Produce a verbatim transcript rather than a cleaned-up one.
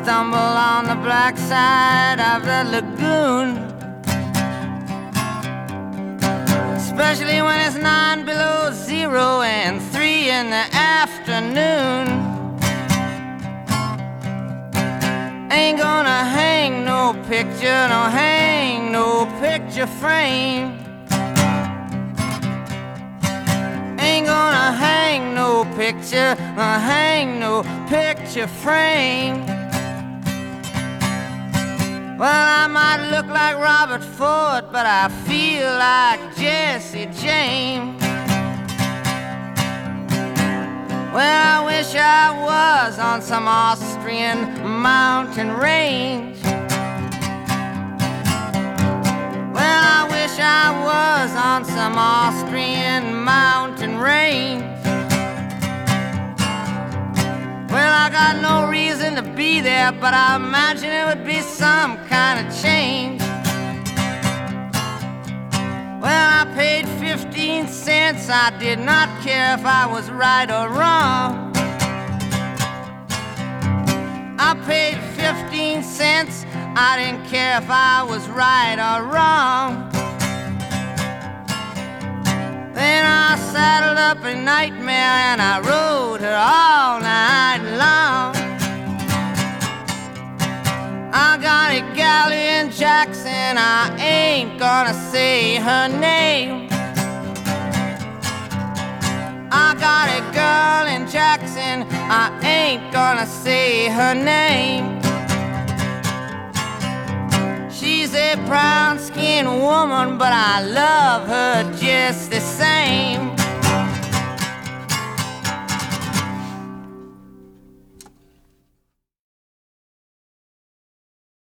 stumble on the black side of the lagoon, especially when it's nine below zero and three in the afternoon. Ain't gonna hang no picture, no hang no picture frame. Ain't gonna hang no picture, no hang no picture frame. Well, I might look like Robert Ford, but I feel like Jesse James. Well, I wish I was on some Austrian mountain range. Well, I wish I was on some Austrian mountain range. Well, I got no reason to be there, but I imagine it would be some kind of change. Well, I paid fifteen cents. I did not care if I was right or wrong. I paid fifteen cents. I didn't care if I was right or wrong. Then I saddled up a nightmare and I rode her all night long. I got a gal in Jackson, I ain't gonna say her name. I got a girl in Jackson, I ain't gonna say her name. She's a brown-skinned woman, but I love her just the same.